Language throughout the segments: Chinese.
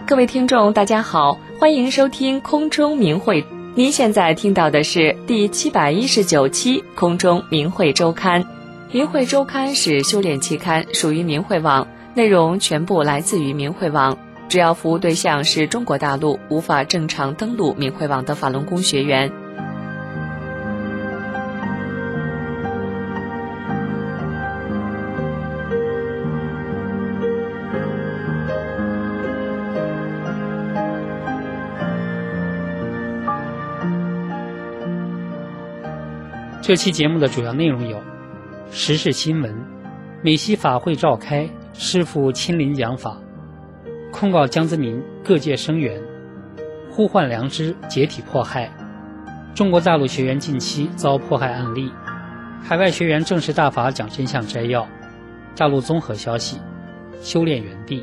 各位听众大家好，欢迎收听空中明慧。您现在听到的是第719期空中明慧周刊。明慧周刊是修炼期刊，属于明慧网，内容全部来自于明慧网，主要服务对象是中国大陆无法正常登录明慧网的法轮功学员。 这期节目的主要内容有：时事新闻、美西法会召开，师父亲临讲法，控告江泽民，各界声援，呼唤良知，解体迫害，中国大陆学员近期遭迫害案例，海外学员正式大法讲真相摘要，大陆综合消息，修炼园地。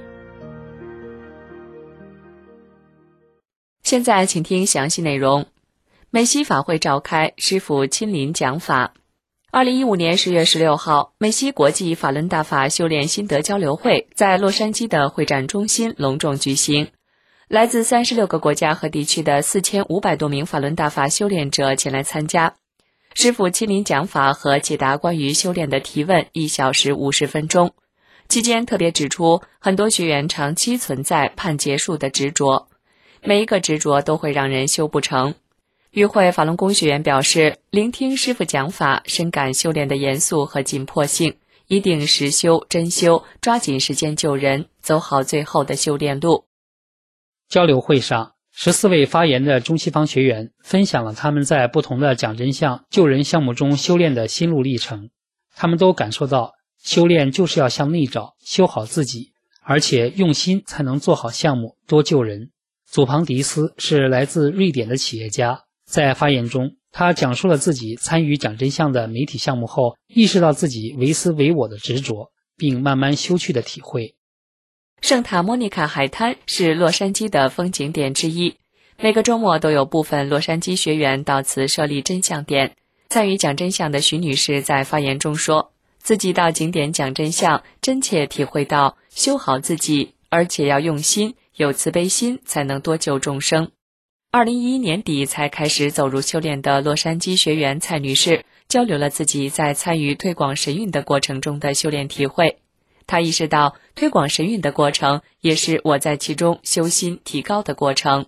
现在请听详细内容。美西法会召开，师父亲临讲法。2015年10月16号，美西国际法轮大法修炼心得交流会在洛杉矶的会展中心隆重举行。来自36个国家和地区的4500多名法轮大法修炼者前来参加。师父亲临讲法和解答关于修炼的提问1小时50分钟。期间特别指出，很多学员长期存在盼结束的执着，每一个执着都会让人修不成。与会法轮功学员表示，聆听师父讲法，深感修炼的严肃和紧迫性，一定实修真修，抓紧时间救人，走好最后的修炼路。 交流会上，14位发言的中西方学员分享了他们在不同的讲真相救人项目中修炼的心路历程。他们都感受到，修炼就是要向内找，修好自己，而且用心才能做好项目，多救人。祖庞迪斯是来自瑞典的企业家，在发言中，他讲述了自己参与讲真相的媒体项目后，意识到自己唯私唯我的执着，并慢慢修去的体会。 圣塔莫妮卡海滩是洛杉矶的风景点之一，每个周末都有部分洛杉矶学员到此设立真相点。参与讲真相的徐女士在发言中说，自己到景点讲真相，真切体会到修好自己，而且要用心，有慈悲心，才能多救众生。2011年底才开始走入修炼的洛杉矶学员蔡女士交流了自己在参与推广神韵的过程中的修炼体会。她意识到，推广神韵的过程也是我在其中修心提高的过程。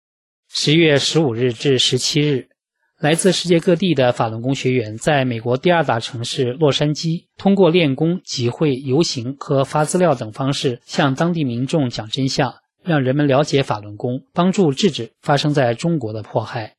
10月15日至17日，来自世界各地的法轮功学员在美国第二大城市洛杉矶，通过练功、集会、游行和发资料等方式向当地民众讲真相，让人们了解法轮功，帮助制止发生在中国的迫害。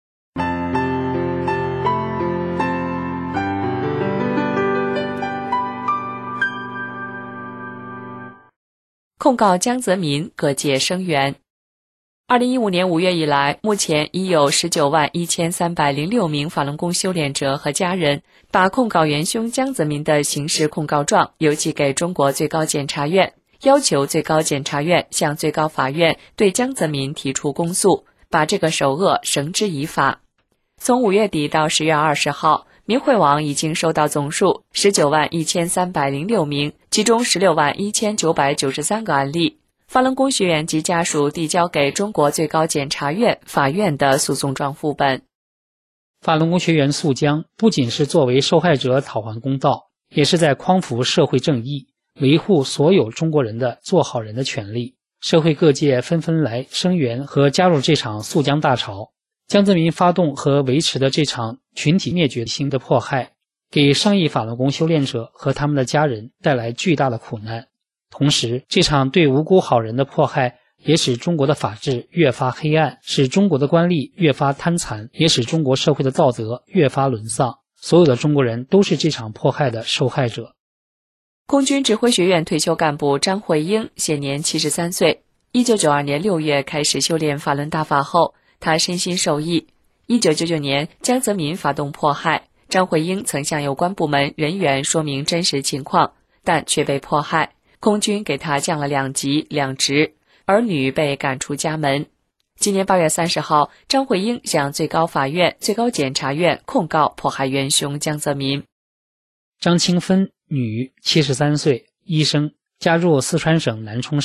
控告江泽民，各界声援。2015年5月以来，目前已有191306名法轮功修炼者和家人把控告元凶江泽民的刑事控告状邮寄给中国最高检察院，要求最高检察院向最高法院对江泽民提出公诉，把这个首恶绳之以法。从5月底到10月20号，明慧网已经收到总数191306名，其中161993个案例。法轮功学员及家属递交给中国最高检察院、法院的诉讼状副本。 法轮功学员诉江不仅是作为受害者讨还公道，也是在匡扶社会正义，维护所有中国人的做好人的权利。社会各界纷纷来声援和加入这场诉江大潮。江泽民发动和维持的这场群体灭绝性的迫害，给上亿法轮功修炼者和他们的家人带来巨大的苦难。同时，这场对无辜好人的迫害也使中国的法治越发黑暗，使中国的官吏越发贪残，也使中国社会的道德越发沦丧。所有的中国人都是这场迫害的受害者。 空军指挥学院退休干部张慧英现年73岁，1992年6月开始修炼法轮大法后，他身心受益。1999年江泽民发动迫害，张慧英曾向有关部门人员说明真实情况，但却被迫害。空军给他降了2级2职，儿女被赶出家门。今年8月30号，张慧英向最高法院、最高检察院控告迫害元凶江泽民。 张清芬，女，73岁，医生，家住四川省南充市，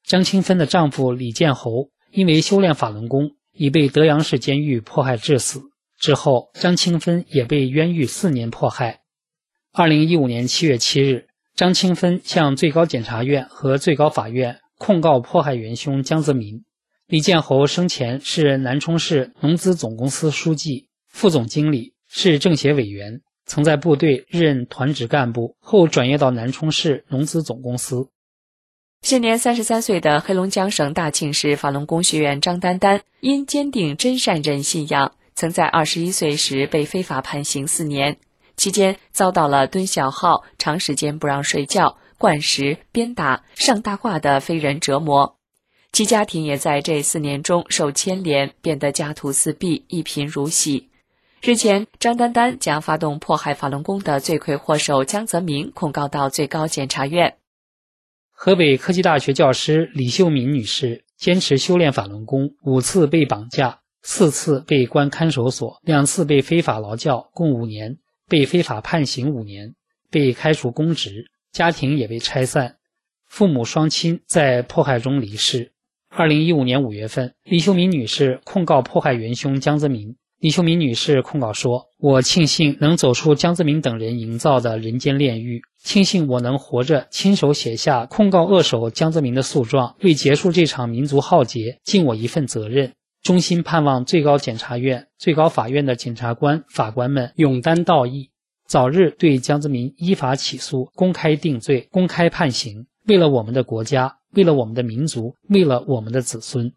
张清芬的丈夫李建侯因为修炼法轮功，已被德阳市监狱迫害致死。之后，张清芬也被冤狱4年迫害。2015年7月7日，张清芬向最高检察院和最高法院控告迫害元凶江泽民。李建侯生前是南充市农资总公司书记、副总经理，是政协委员，曾在部队任团职干部，后转业到南充市农资总公司。 现年33岁的黑龙江省大庆市法轮功学员张丹丹，因坚定真善忍信仰，曾在21岁时被非法判刑4年，期间遭到了蹲小号、长时间不让睡觉、灌食、鞭打、上大褂的非人折磨。其家庭也在这4年中受牵连，变得家徒四壁，一贫如洗。日前，张丹丹将发动迫害法轮功的罪魁祸首江泽民控告到最高检察院。 河北科技大学教师李秀敏女士坚持修炼法轮功，5次被绑架，4次被关看守所，2次被非法劳教，共5年，被非法判刑5年，被开除公职，家庭也被拆散，父母双亲在迫害中离世。2015年5月份，李秀敏女士控告迫害元凶江泽民。李秀敏女士控告说：“我庆幸能走出江泽民等人营造的人间炼狱，庆幸我能活着亲手写下控告恶手江泽民的诉状，为结束这场民族浩劫尽我一份责任。衷心盼望最高检察院、最高法院的检察官、法官们勇担道义，早日对江泽民依法起诉，公开定罪，公开判刑，为了我们的国家，为了我们的民族，为了我们的子孙。”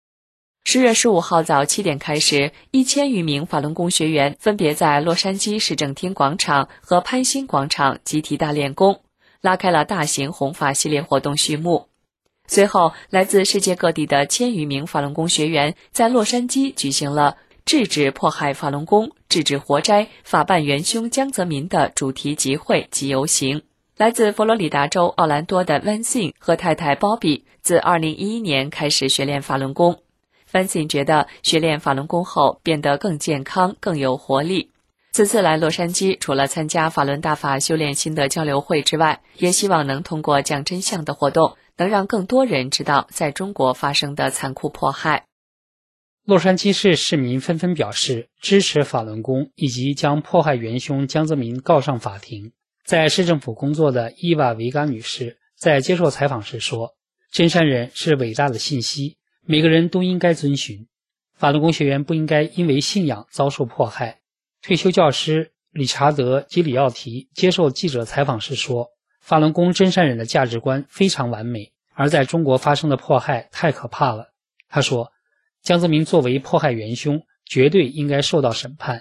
10月15号早7点开始，1000余名法轮功学员分别在洛杉矶市政厅广场和潘兴广场集体大练功，拉开了大型弘法系列活动序幕。随后，来自世界各地的1000余名法轮功学员在洛杉矶举行了制止迫害法轮功、制止活摘、法办元凶江泽民的主题集会及游行。来自佛罗里达州奥兰多的 Vincent 和太太 Bobby 自2011年开始学练法轮功。Vincent 觉得学练法轮功后变得更健康、更有活力。此次来洛杉矶，除了参加法轮大法修炼心得交流会之外，也希望能通过讲真相的活动，能让更多人知道在中国发生的残酷迫害。 洛杉矶市市民纷纷表示支持法轮功，以及将迫害元凶江泽民告上法庭。在市政府工作的伊娃·维嘎女士在接受采访时说：“真善忍是伟大的信息，每个人都应该遵循。法轮功学员不应该因为信仰遭受迫害。”退休教师理查德·基里奥提接受记者采访时说：“法轮功真善忍的价值观非常完美，而在中国发生的迫害太可怕了。”他说：“江泽民作为迫害元凶，绝对应该受到审判。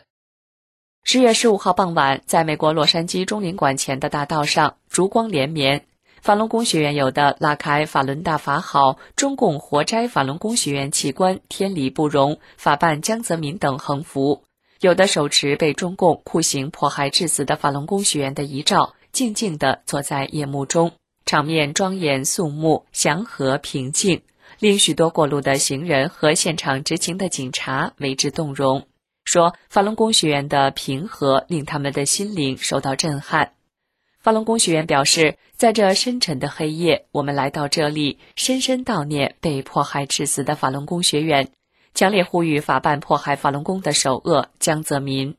”10月15号傍晚，在美国洛杉矶中领馆前的大道上，烛光连绵。法轮功学员有的拉开法轮大法好、中共活摘法轮功学员器官、天理不容、法办江泽民等横幅，有的手持被中共酷刑迫害致死的法轮功学员的遗照，静静地坐在夜幕中，场面庄严肃穆、祥和平静，令许多过路的行人和现场执勤的警察为之动容，说法轮功学员的平和令他们的心灵受到震撼。法轮功学员表示，在这深沉的黑夜，我们来到这里，深深悼念被迫害致死的法轮功学员，强烈呼吁法办迫害法轮功的首恶江泽民。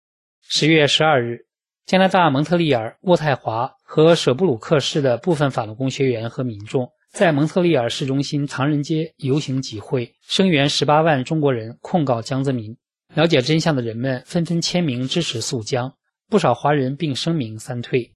10月12日，加拿大蒙特利尔、渥太华和舍布鲁克市的部分法轮功学员和民众在蒙特利尔市中心唐人街游行集会，声援18万中国人控告江泽民。了解真相的人们纷纷签名支持诉江，不少华人并声明三退。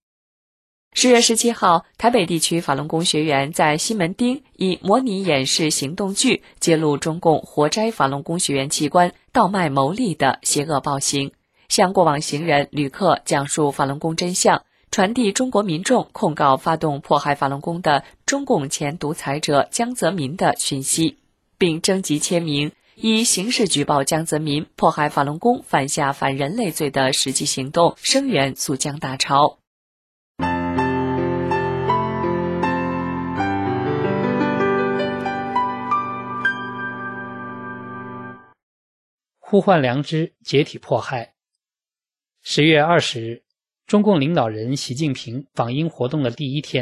10月17号，台北地区法轮功学员在西门町以模拟演示行动剧揭露中共活摘法轮功学员器官倒卖牟利的邪恶暴行，向过往行人、旅客讲述法轮功真相，传递中国民众控告发动迫害法轮功的中共前独裁者江泽民的讯息，并征集签名，以刑事举报江泽民迫害法轮功犯下反人类罪的实际行动，声援肃江大潮。 呼唤良知，解体迫害。10月20日，中共领导人习近平访英活动的第一天，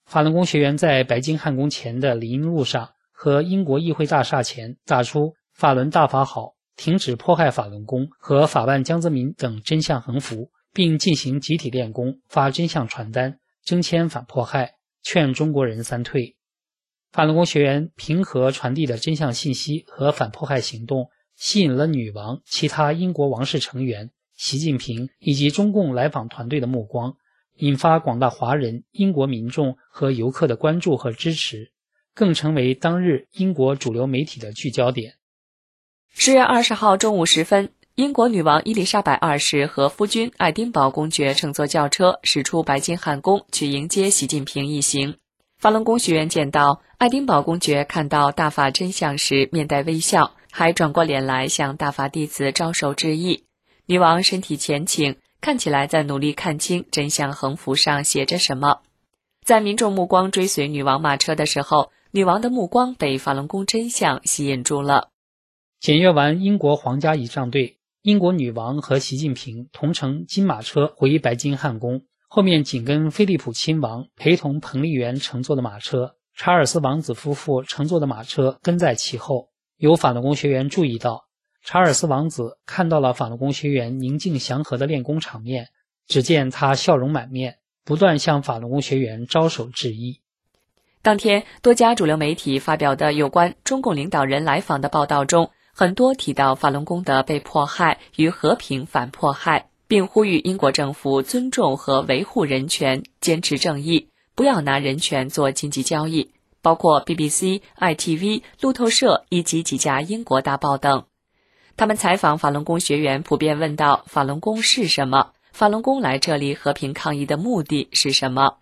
法轮功学员在白金汉宫前的林荫路上和英国议会大厦前打出法轮大法好，停止迫害法轮功和法办江泽民等真相横幅，并进行集体练功，发真相传单，征签反迫害，劝中国人三退。法轮功学员平和传递的真相信息和反迫害行动，吸引了女王、其他英国王室成员、习近平以及中共来访团队的目光，引发广大华人、英国民众和游客的关注和支持，更成为当日英国主流媒体的聚焦点。 10月20号中午时分，英国女王伊丽莎白二世和夫君爱丁堡公爵乘坐轿车驶出白金汉宫去迎接习近平一行。法轮功学员见到爱丁堡公爵看到大法真相时面带微笑，还转过脸来向大法弟子招手致意。女王身体前倾，看起来在努力看清真相横幅上写着什么。在民众目光追随女王马车的时候，女王的目光被法轮功真相吸引住了。 检阅完英国皇家仪仗队，英国女王和习近平同乘金马车回白金汉宫，后面紧跟菲利普亲王陪同彭丽媛乘坐的马车，查尔斯王子夫妇乘坐的马车跟在其后。有法轮功学员注意到，查尔斯王子看到了法轮功学员宁静祥和的练功场面，只见他笑容满面，不断向法轮功学员招手致意。 当天，多家主流媒体发表的有关中共领导人来访的报道中，很多提到法轮功的被迫害与和平反迫害，并呼吁英国政府尊重和维护人权，坚持正义，不要拿人权做经济交易，包括 BBC、ITV、路透社以及几家英国大报等。他们采访法轮功学员，普遍问到法轮功是什么？法轮功来这里和平抗议的目的是什么？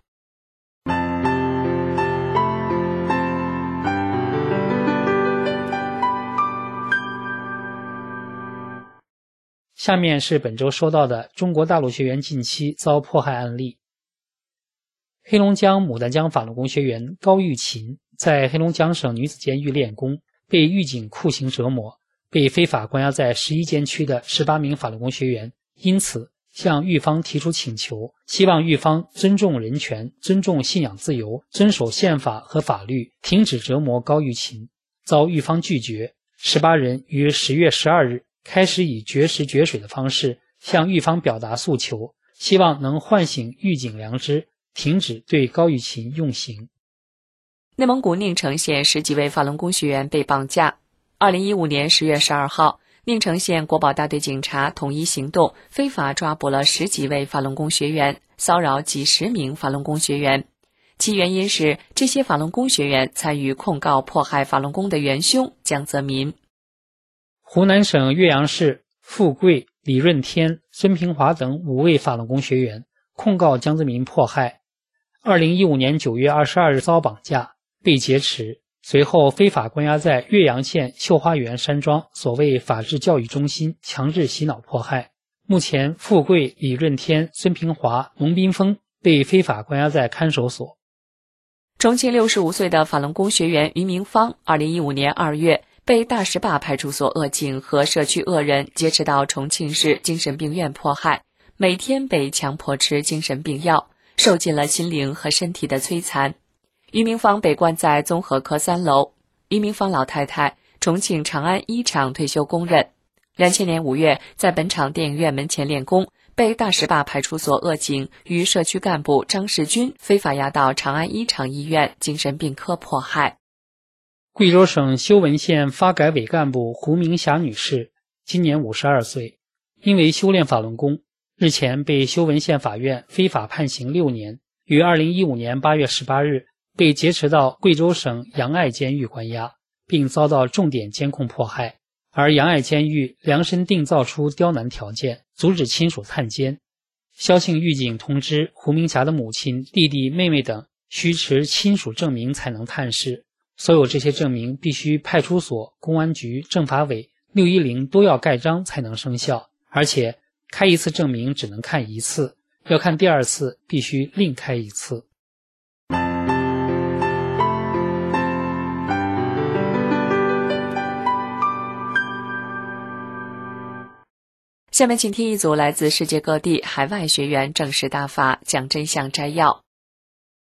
下面是本周收到的中国大陆学员近期遭迫害案例。黑龙江牡丹江法轮功学员高玉琴在黑龙江省女子监狱练功，被狱警酷刑折磨，被非法关押在11监区的18名法轮功学员因此向狱方提出请求，希望狱方尊重人权，尊重信仰自由，遵守宪法和法律，停止折磨高玉琴。遭狱方拒绝，18人于10月12日开始以绝食绝水的方式向狱方表达诉求，希望能唤醒狱警良知，停止对高玉琴用刑。 内蒙古宁城县10几位法轮功学员被绑架。2015年10月12号，宁城县国保大队警察统一行动，非法抓捕了10几位法轮功学员，骚扰几十名法轮功学员。其原因是这些法轮功学员参与控告迫害法轮功的元凶江泽民。 湖南省岳阳市富贵、李润天、孙平华等5位法轮功学员控告江泽民迫害。2015年9月22日遭绑架，被劫持，随后非法关押在岳阳县秀花园山庄所谓法治教育中心，强制洗脑迫害。目前富贵、李润天、孙平华、龙斌峰被非法关押在看守所。 重庆65岁的法轮功学员于明芳2015年2月被大石坝派出所恶警和社区恶人劫持到重庆市精神病院迫害，每天被强迫吃精神病药，受尽了心灵和身体的摧残。于明芳被关在综合科3楼。于明芳老太太，重庆长安一厂退休工人，2000年5月在本厂电影院门前练功，被大石坝派出所恶警与社区干部张世军非法押到长安一厂医院精神病科迫害。 贵州省修文县发改委干部胡明霞女士，今年52岁，因为修炼法轮功，日前被修文县法院非法判刑6年，于2015年8月18日被劫持到贵州省杨爱监狱关押，并遭到重点监控迫害。而杨爱监狱量身定造出刁难条件，阻止亲属探监。萧姓狱警通知胡明霞的母亲、弟弟、妹妹等需持亲属证明才能探视，所有这些证明必须派出所、公安局、政法委、610都要盖章才能生效，而且开一次证明只能看1次，要看第2次必须另开1次。 下面请听一组来自世界各地海外学员正式大法讲真相摘要。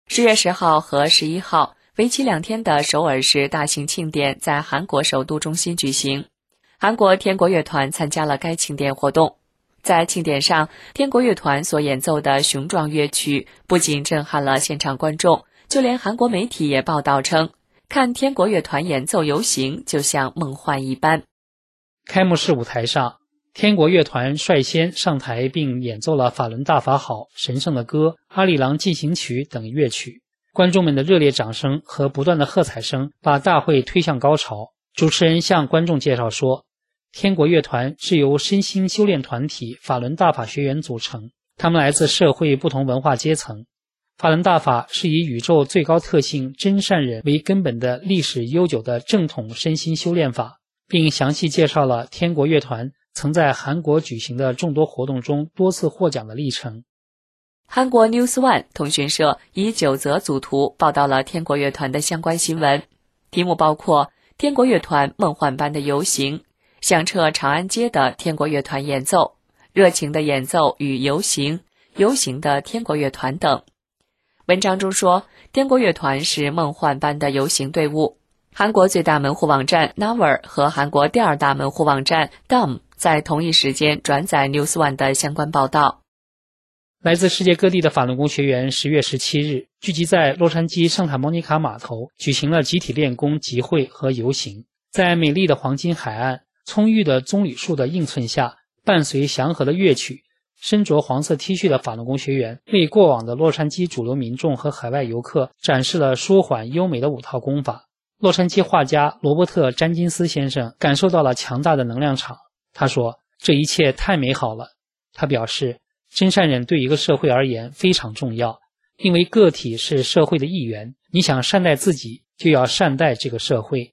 10月10号和11号，为期2天的首尔市大型庆典在韩国首都中心举行。韩国天国乐团参加了该庆典活动。在庆典上，天国乐团所演奏的雄壮乐曲不仅震撼了现场观众，就连韩国媒体也报道称，看天国乐团演奏游行就像梦幻一般。 开幕式舞台上，天国乐团率先上台并演奏了法轮大法好、神圣的歌、阿里郎进行曲等乐曲。观众们的热烈掌声和不断的喝彩声把大会推向高潮。主持人向观众介绍说，天国乐团是由身心修炼团体法轮大法学员组成，他们来自社会不同文化阶层。法轮大法是以宇宙最高特性真善忍为根本的历史悠久的正统身心修炼法，并详细介绍了天国乐团曾在韩国举行的众多活动中多次获奖的历程。 韩国 News One 通讯社以9则组图报道了天国乐团的相关新闻，题目包括天国乐团梦幻般的游行、响彻长安街的天国乐团演奏、热情的演奏与游行、游行的天国乐团等。文章中说，天国乐团是梦幻般的游行队伍。韩国最大门户网站 Naver 和韩国第2大门户网站 Dom 在同一时间转载 News One 的相关报道。 来自世界各地的法轮功学员10月17日聚集在洛杉矶圣塔莫尼卡码头，举行了集体练功集会和游行。在美丽的黄金海岸、葱郁的棕榈树的映衬下，伴随祥和的乐曲，身着黄色 T 恤的法轮功学员为过往的洛杉矶主流民众和海外游客展示了舒缓优美的5套功法。洛杉矶画家罗伯特·詹金斯先生感受到了强大的能量场。他说，这一切太美好了。他表示，真善忍对一个社会而言非常重要，因为个体是社会的一员，你想善待自己，就要善待这个社会。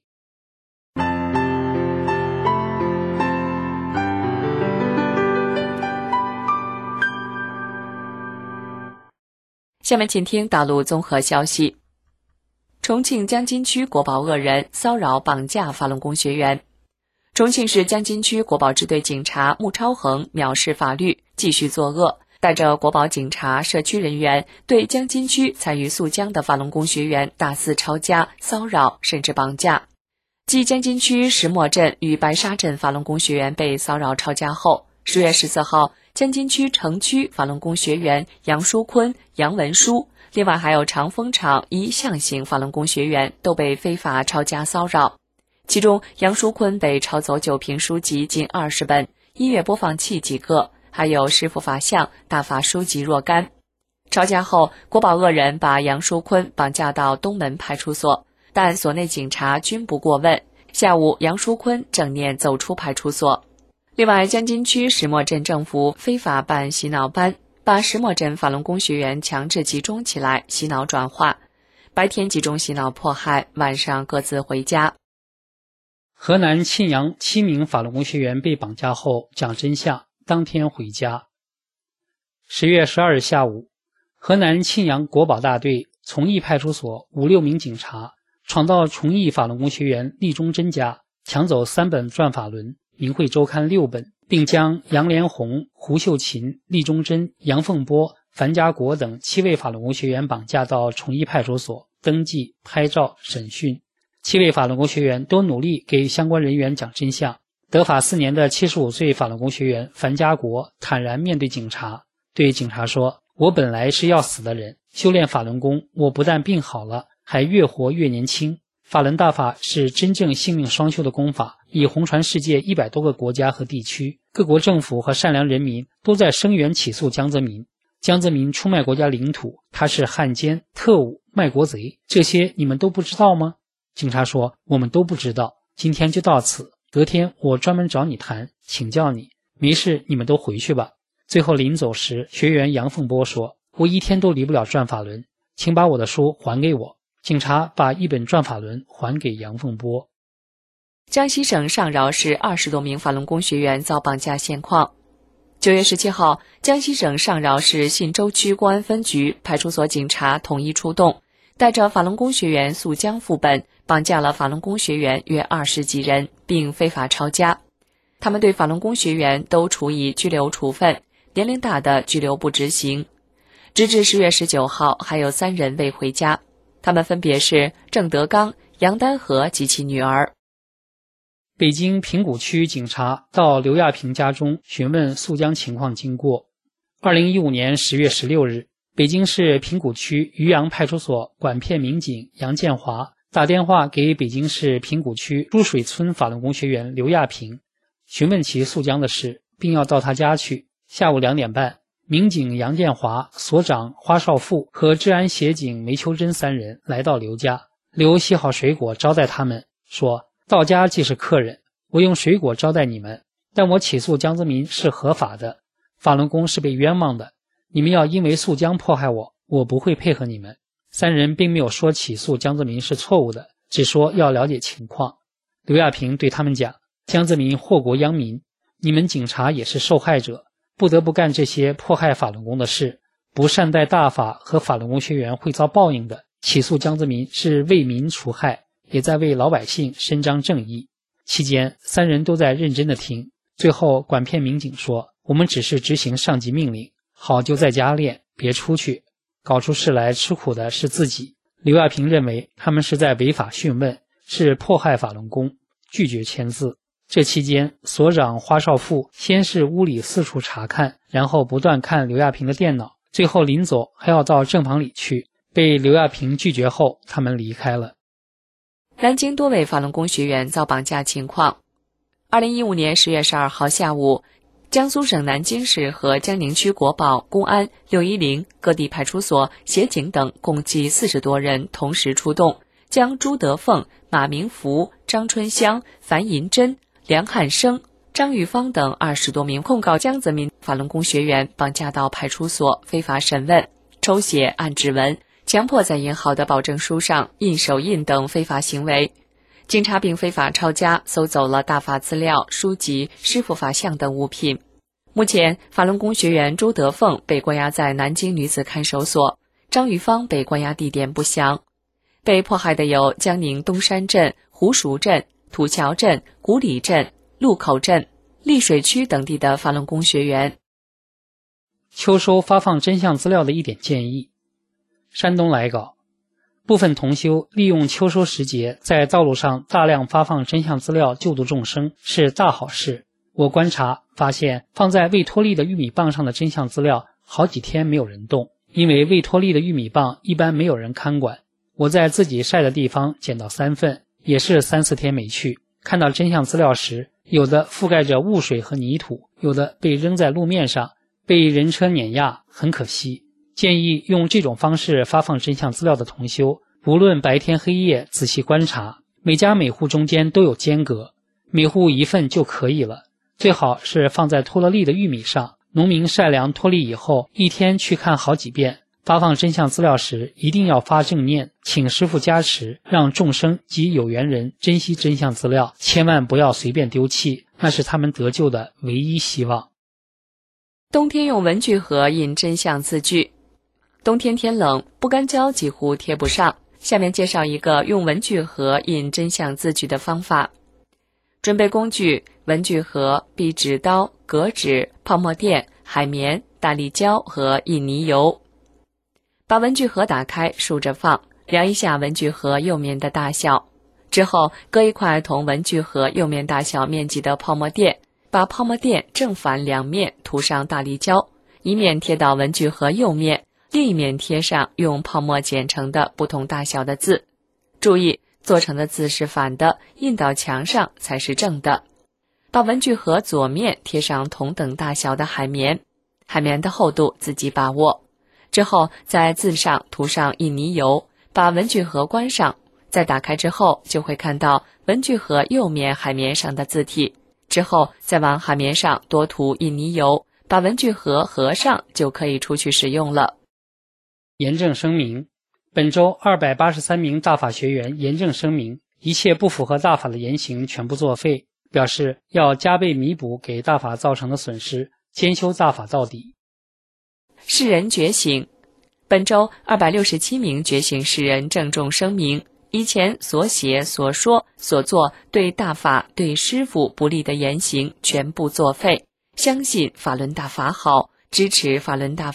下面请听大陆综合消息。重庆江津区国保恶人骚扰绑架法轮功学员。重庆市江津区国保支队警察穆超恒藐视法律，继续作恶，带着国保警察、社区人员对江津区参与肃江的法轮功学员大肆抄家、骚扰，甚至绑架。继江津区石磨镇与白沙镇法轮功学员被骚扰抄家后，10月14号，江津区城区法轮功学员杨书坤、杨文书，另外还有长风场一象形法轮功学员都被非法抄家骚扰。其中，杨书坤被抄走9瓶书籍近20本，音乐播放器几个，还有师父法像、大法书籍若干。抄家后，国保恶人把杨书坤绑架到东门派出所，但所内警察均不过问。下午，杨书坤正念走出派出所。另外，江津区石磨镇政府非法办洗脑班，把石磨镇法轮功学员强制集中起来洗脑转化，白天集中洗脑迫害，晚上各自回家。 河南沁阳7名法轮功学员被绑架后讲真相，当天回家。10月12日下午，河南沁阳国保大队从义派出所5、6名警察闯到崇义法轮功学员厉忠贞家，抢走3本转法轮、明慧周刊6本，并将杨连红、胡秀琴、厉忠贞、杨凤波、樊家国等7位法轮功学员绑架到崇义派出所登记、拍照、审讯。7位法轮功学员都努力给相关人员讲真相。得法4年的75岁法轮功学员樊家国坦然面对警察，对警察说，我本来是要死的人，修炼法轮功，我不但病好了，还越活越年轻。法轮大法是真正性命双修的功法，已红传世界100多个国家和地区，各国政府和善良人民都在声援起诉江泽民。江泽民出卖国家领土，他是汉奸、特务、卖国贼，这些你们都不知道吗？警察说，我们都不知道，今天就到此，隔天我专门找你谈，请教你，没事你们都回去吧。最后临走时，学员杨凤波说，我1天都离不了转法轮，请把我的书还给我。警察把1本转法轮还给杨凤波。 江西省上饶市20多名法轮功学员遭绑架现况。9月17号，江西省上饶市信州区公安分局派出所警察统一出动，带着法轮功学员溯江副本，绑架了法轮功学员约20几人，并非法抄家。他们对法轮功学员都处以拘留处分，年龄大的拘留不执行。 直至10月19号，还有3人未回家，他们分别是郑德刚、杨丹和及其女儿。 北京平谷区警察到刘亚平家中询问诉江情况经过。2015年10月16日，北京市平谷区渔阳派出所管片民警杨建华打电话给北京市平谷区珠水村法轮功学员刘亚平，询问其诉江的事，并要到他家去。下午2点半，民警杨建华、所长花少富和治安协警梅秋珍3人来到刘家。刘洗好水果招待他们，说：到家即是客人，我用水果招待你们，但我起诉江泽民是合法的，法轮功是被冤枉的，你们要因为诉江迫害我，我不会配合你们。3人并没有说起诉江泽民是错误的，只说要了解情况。刘亚平对他们讲：江泽民祸国殃民，你们警察也是受害者，不得不干这些迫害法轮功的事，不善待大法和法轮功学员会遭报应的。起诉江泽民是为民除害，也在为老百姓伸张正义。期间3人都在认真的听。最后管片民警说：我们只是执行上级命令，好就在家练，别出去，搞出事来吃苦的是自己。刘亚平认为他们是在违法讯问，是迫害法轮功，拒绝签字。这期间，所长花少富先是屋里四处查看，然后不断看刘亚平的电脑，最后临走还要到正房里去，被刘亚平拒绝后，他们离开了。 南京多位法轮功学员遭绑架情况。2015年10月12号下午，江苏省南京市和江宁区国保、公安、610各地派出所、协警等共计40多人同时出动，将朱德凤、马明福、张春香、樊银珍、梁汉生、张玉芳等20多名控告江泽民法轮功学员绑架到派出所非法审问、抽血、按指纹、强迫在印好的保证书上印手印等非法行为。警察并非法抄家，搜走了大法资料、书籍、师傅法像等物品。目前，法轮功学员朱德凤被关押在南京女子看守所，张玉芳被关押地点不详。被迫害的有江宁东山镇、湖熟镇、土桥镇、古里镇、路口镇、溧水区等地的法轮功学员。 秋收发放真相资料的一点建议。山东来稿，部分同修利用秋收时节在道路上大量发放真相资料救度众生是大好事。我观察发现，放在未脱粒的玉米棒上的真相资料好几天没有人动，因为未脱粒的玉米棒一般没有人看管。我在自己晒的地方捡到3份，也是3、4天没去。看到真相资料时，有的覆盖着雾水和泥土，有的被扔在路面上，被人车碾压，很可惜。建议用这种方式发放真相资料的同修，无论白天黑夜仔细观察，每家每户中间都有间隔，每户1份就可以了。最好是放在脱了粒的玉米上，农民晒凉脱粒以后，一天去看好几遍。发放真相资料时一定要发正念，请师父加持，让众生及有缘人珍惜真相资料，千万不要随便丢弃，那是他们得救的唯一希望。 冬天用文具盒印真相字句。冬天天冷，不干胶几乎贴不上。下面介绍一个用文具盒印真相字句的方法。准备工具：文具盒、壁纸刀、格纸、泡沫垫、海绵、大力胶和印泥油。把文具盒打开，竖着放，量一下文具盒釉面的大小。之后，搁一块同文具盒釉面大小面积的泡沫垫，把泡沫垫正反两面涂上大力胶，一面贴到文具盒釉面，另一面贴上用泡沫剪成的不同大小的字。注意，做成的字是反的，印到墙上才是正的。把文具盒左面贴上同等大小的海绵，海绵的厚度自己把握。之后在字上涂上印泥油，把文具盒关上，再打开之后就会看到文具盒右面海绵上的字体。之后再往海绵上多涂印泥油，把文具盒合上就可以出去使用了。 严正声明：本周283名大法学员严正声明，一切不符合大法的言行全部作废，表示要加倍弥补给大法造成的损失，兼修大法到底。 世人觉醒。本周267名觉醒世人郑重声明，以前所写、所说、所做对大法、对师父不利的言行全部作废，相信法轮大法好，支持法轮大法，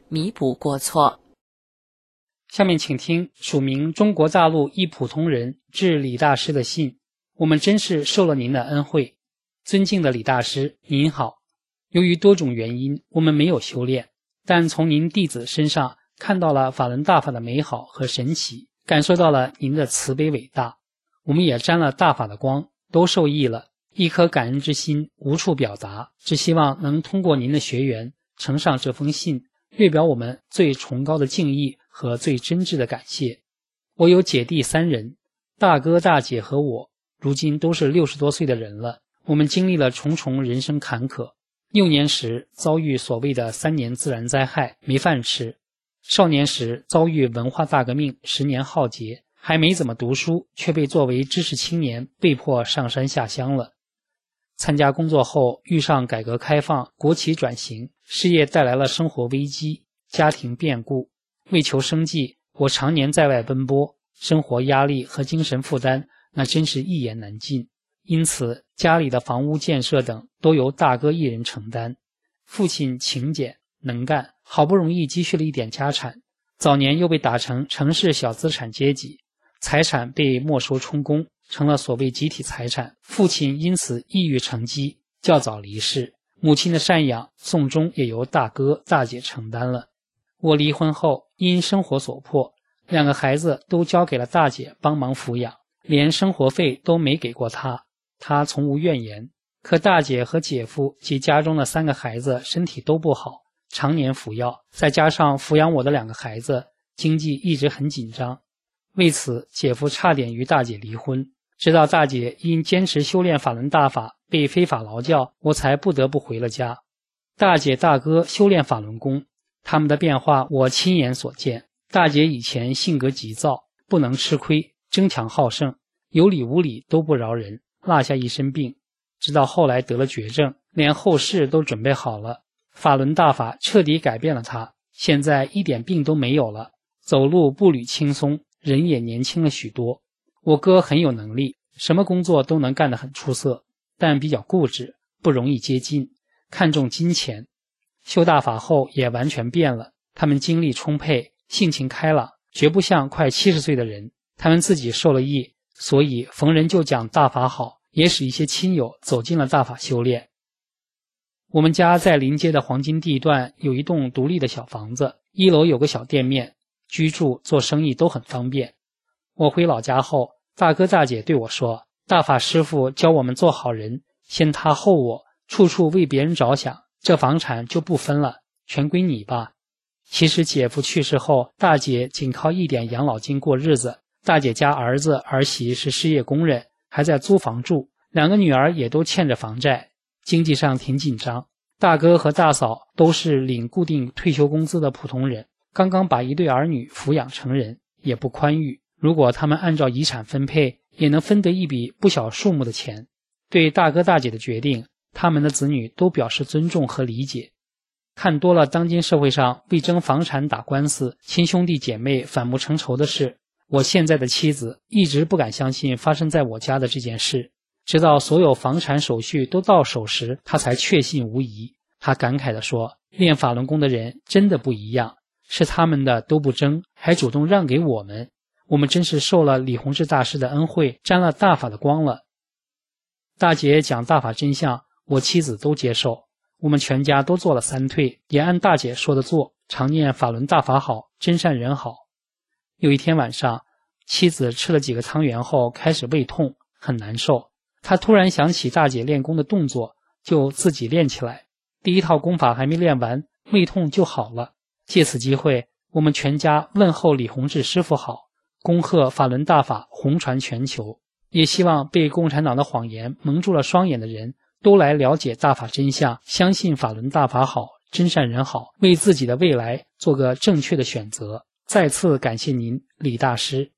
弥补过错。 下面请听署名中国大陆一普通人致李大师的信。我们真是受了您的恩惠。尊敬的李大师，您好。由于多种原因，我们没有修炼，但从您弟子身上看到了法轮大法的美好和神奇，感受到了您的慈悲伟大。我们也沾了大法的光，都受益了，一颗感恩之心无处表达，只希望能通过您的学员呈上这封信，略表我们最崇高的敬意和最真挚的感谢。我有姐弟3人，大哥大姐和我，如今都是60多岁的人了。我们经历了重重人生坎坷，6年时遭遇所谓的3年自然灾害，没饭吃；少年时遭遇文化大革命，10年浩劫，还没怎么读书，却被作为知识青年被迫上山下乡了。参加工作后遇上改革开放、国企转型，事业带来了生活危机、家庭变故，为求生计，我常年在外奔波，生活压力和精神负担那真是一言难尽。因此家里的房屋建设等都由大哥一人承担。父亲勤俭能干，好不容易积蓄了一点家产，早年又被打成城市小资产阶级，财产被没收充公，成了所谓集体财产。父亲因此抑郁成疾，较早离世。母亲的赡养送终也由大哥大姐承担了。我离婚后因生活所迫，2个孩子都交给了大姐帮忙抚养，连生活费都没给过她从无怨言。可大姐和姐夫及家中的3个孩子身体都不好，常年服药，再加上抚养我的2个孩子，经济一直很紧张。为此姐夫差点与大姐离婚，直到大姐因坚持修炼法轮大法被非法劳教，我才不得不回了家。大姐大哥修炼法轮功，他们的变化我亲眼所见。大姐以前性格急躁，不能吃亏，争强好胜，有理无理都不饶人，落下一身病，直到后来得了绝症，连后事都准备好了。法轮大法彻底改变了他，现在一点病都没有了，走路步履轻松，人也年轻了许多。我哥很有能力，什么工作都能干得很出色，但比较固执，不容易接近，看重金钱。修大法后也完全变了，他们精力充沛，性情开朗，绝不像快70岁的人。他们自己受了益，所以逢人就讲大法好，也使一些亲友走进了大法修炼。我们家在临街的黄金地段有一栋独立的小房子，1楼有个小店面，居住做生意都很方便。我回老家后，大哥大姐对我说，大法师父教我们做好人，先他后我，处处为别人着想，这房产就不分了，全归你吧。其实姐夫去世后，大姐仅靠一点养老金过日子，大姐家儿子儿媳是失业工人，还在租房住，2个女儿也都欠着房债，经济上挺紧张。大哥和大嫂都是领固定退休工资的普通人，刚刚把一对儿女抚养成人，也不宽裕，如果他们按照遗产分配，也能分得一笔不小数目的钱。对大哥大姐的决定，他们的子女都表示尊重和理解。看多了当今社会上为争房产打官司，亲兄弟姐妹反目成仇的事，我现在的妻子一直不敢相信发生在我家的这件事，直到所有房产手续都到手时，她才确信无疑。她感慨地说，练法轮功的人真的不一样，是他们的都不争，还主动让给我们，我们真是受了李洪志大师的恩惠，沾了大法的光了。大姐讲大法真相，我妻子都接受，我们全家都做了3退，也按大姐说的做，常念法轮大法好，真善人好。有一天晚上，妻子吃了几个汤圆后开始胃痛，很难受。她突然想起大姐练功的动作，就自己练起来。第1套功法还没练完，胃痛就好了。借此机会，我们全家问候李洪志师傅好，恭贺法轮大法红传全球，也希望被共产党的谎言蒙住了双眼的人都来了解大法真相，相信法轮大法好，真善人好，为自己的未来做个正确的选择。再次感谢您，李大师。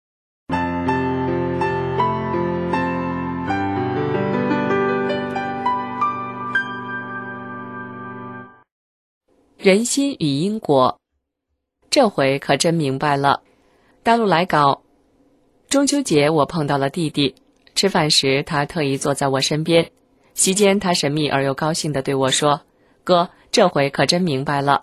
人心与因果，这回可真明白了。大陆来稿，中秋节我碰到了弟弟，吃饭时他特意坐在我身边，席间他神秘而又高兴地对我说，哥，这回可真明白了，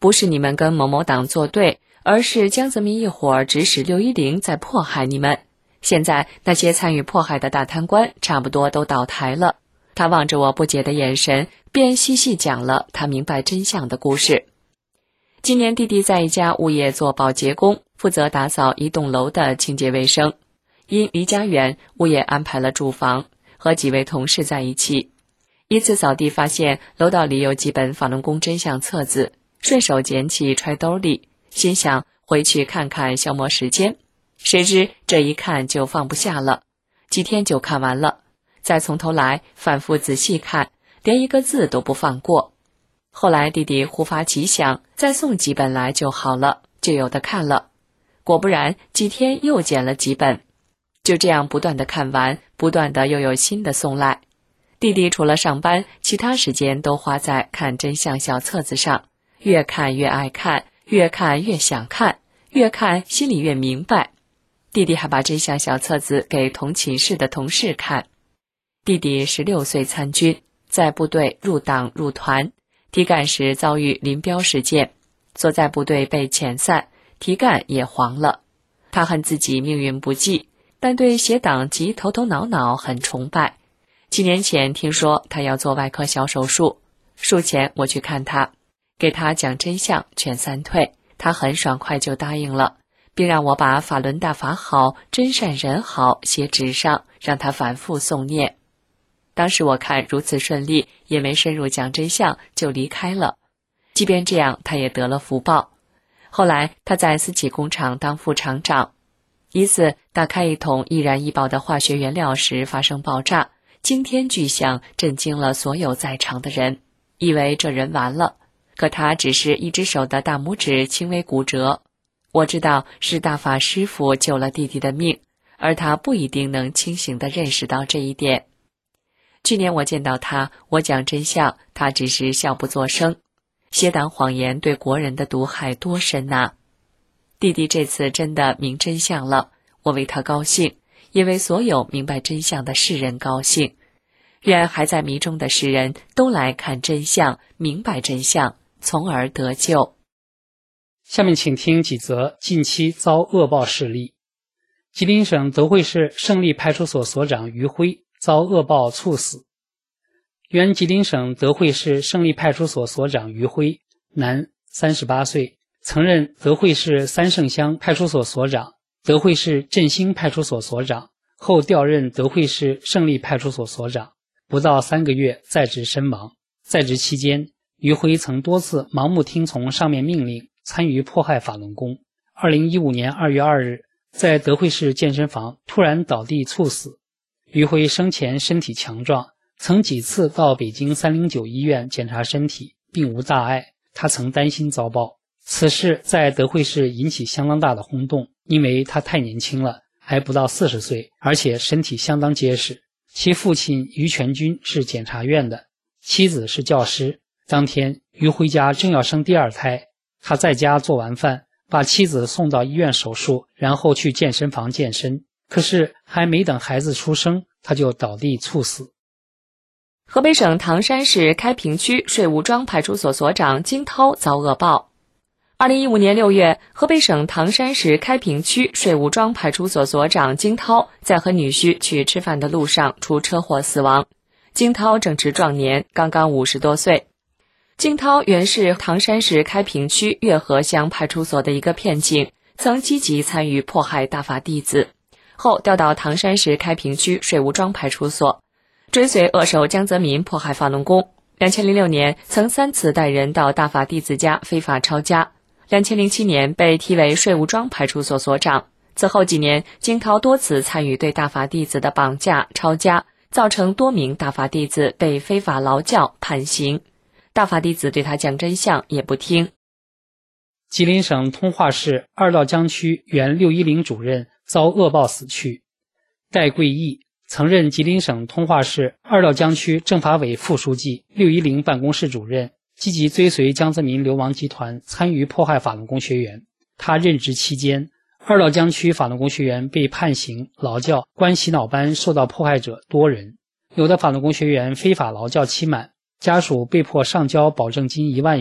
不是你们跟某某党作对，而是江泽民一伙指使610在迫害你们。现在那些参与迫害的大贪官差不多都倒台了。他望着我不解的眼神，便细细讲了他明白真相的故事。今年弟弟在一家物业做保洁工，负责打扫一栋楼的清洁卫生。因离家远，物业安排了住房，和几位同事在一起。一次扫地发现楼道里有几本法轮功真相册子，顺手捡起揣兜里，心想回去看看消磨时间。谁知这一看就放不下了，几天就看完了，再从头来反复仔细看，连一个字都不放过。后来弟弟忽发奇想，再送几本来就好了，就有的看了。果不然，几天又捡了几本，就这样不断的看完，不断的又有新的送来。弟弟除了上班，其他时间都花在看真相小册子上，越看越爱看，越看越想看，越看心里越明白。弟弟还把真相小册子给同寝室的同事看。弟弟16岁参军，在部队入党入团，提干时遭遇林彪事件，所在部队被遣散，提干也黄了。他恨自己命运不济，但对写党及头头脑脑很崇拜。几年前听说他要做外科小手术，术前我去看他，给他讲真相劝3退，他很爽快就答应了，并让我把法轮大法好，真善人好写纸上，让他反复诵念。当时我看如此顺利，也没深入讲真相就离开了。即便这样，他也得了福报。后来他在私企工厂当副厂长，一次打开一桶易燃易爆的化学原料时发生爆炸，惊天巨响，震惊了所有在场的人，以为这人完了。可他只是一只手的大拇指轻微骨折。我知道是大法师父救了弟弟的命，而他不一定能清醒地认识到这一点。去年我见到他，我讲真相，他只是笑不作声。邪党谎言对国人的毒害多深啊！弟弟这次真的明真相了，我为他高兴，也为所有明白真相的世人高兴。愿还在迷中的世人都来看真相，明白真相，从而得救。 下面请听几则近期遭恶报事例。吉林省德惠市胜利派出所所长于辉遭恶报猝死。原吉林省德惠市胜利派出所所长于辉，男，38岁，曾任德惠市三圣乡派出所所长、德惠市振兴派出所所长，后调任德惠市胜利派出所所长，不到3个月在职身亡。在职期间，于辉曾多次盲目听从上面命令，参与迫害法轮功。2015年2月2日，在德惠市健身房突然倒地猝死。于辉生前身体强壮，曾几次到北京309医院检查身体，并无大碍。他曾担心遭报。此事在德惠市引起相当大的轰动，因为他太年轻了，还不到40岁，而且身体相当结实。其父亲于全军是检察院的，妻子是教师。当天于辉家正要生第2胎，他在家做完饭，把妻子送到医院手术，然后去健身房健身。可是还没等孩子出生，他就倒地猝死。 河北省唐山市开平区税务庄派出所所长金涛遭恶报。2015年6月，河北省唐山市开平区税务庄派出所所长金涛在和女婿去吃饭的路上出车祸死亡。金涛正值壮年，刚刚50多岁。金涛原是唐山市开平区月河乡派出所的一个片警，曾积极参与迫害大法弟子，后调到唐山市开平区税务庄派出所，追随恶手江泽民迫害法轮功。2006年曾3次带人到大法弟子家非法抄家。2007年被提为税务庄派出所所长。此后几年，金涛多次参与对大法弟子的绑架、抄家，造成多名大法弟子被非法劳教判刑。大法弟子对他讲真相也不听。 吉林省通化市二道江区原610主任遭恶报死去。戴贵义曾任吉林省通化市二道江区政法委副书记、610办公室主任，积极追随江泽民流氓集团参与迫害法轮功学员。他任职期间，二道江区法轮功学员被判刑、劳教、关洗脑班受到迫害者多人。有的法轮功学员非法劳教期满，家属被迫上交保证金1万元，